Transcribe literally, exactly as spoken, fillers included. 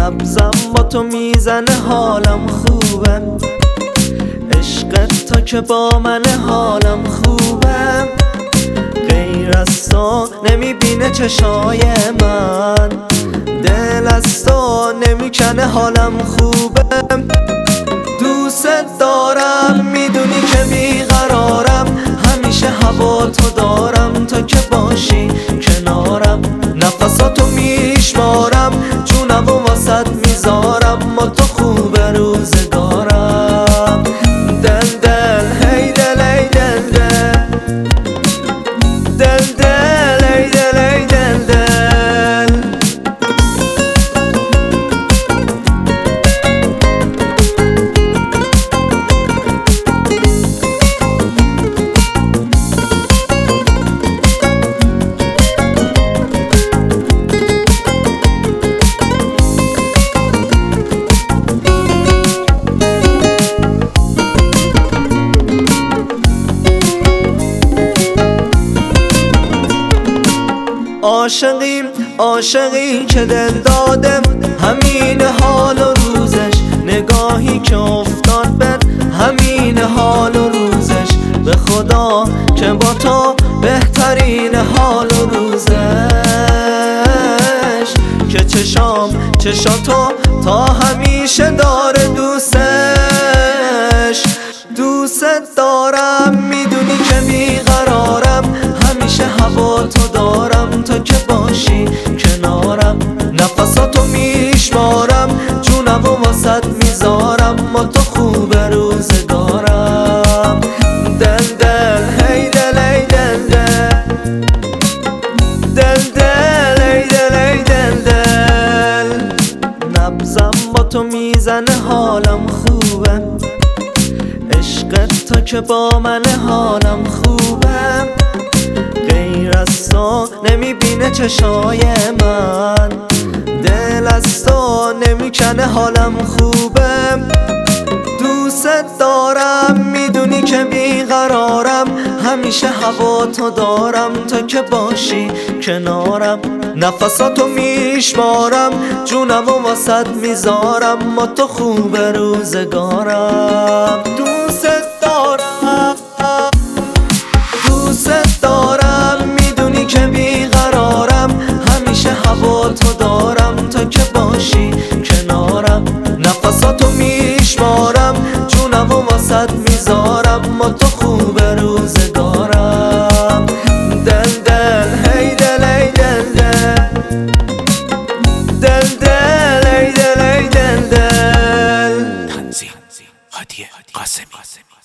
نبضم با تو میزنه حالم خوبه، عشقت تا که با من حالم خوبه، غیر از تو نمیبینه چشای من، دل از تو نمیکنه حالم خوبه. دوست دارم میدونی که بیقرارم، همیشه هوا تو دارم تا که باشی کنارم، نفساتو میشمارم جونم و واسط میذارم، ما تو خوب روزگارم. دل دل هی دل ای دل دل دل دل ای دل ای دل دل. عاشقیم عاشقی که دل دادم، همین حال و روزش، نگاهی که افتاد به همین حال و روزش، به خدا که با تو بهترین حال و روزش، که چشام چشاتو تا همیشه داره دوستش. دوست دارم میدونی که بیقرارم، همیشه هوا تو دارم تا که باشی کنارم، نفساتو میشمارم جونم و واسط میذارم، ما تو خوب روزگارم. دل دل هی دل ای دل دل دل دل ای دل ای دل دل. نبضم با تو میزنه حالم خوبه، عشقت تا که با من حالم خوبه، غیر از تو نمیبینه چشای من، دل از تو نمیکنه حالم خوبه. دوست دارم میدونی که بیقرارم، همیشه هوا تو دارم تا که باشی کنارم، نفساتو میشمارم جونم و واسط میذارم، ما تو خوب روزگارم. دوست دارم دوست دارم میدونی که بیقرارم، همیشه هوا تو دارم تا که باشی کنارم، نفساتو میشمارم جونم و واسط میذارم، ما تو خوب روزگارم. دل دل هی دل ای دل دل دل دل ای دل ای دل دل. تنظیم هادی قاسمی.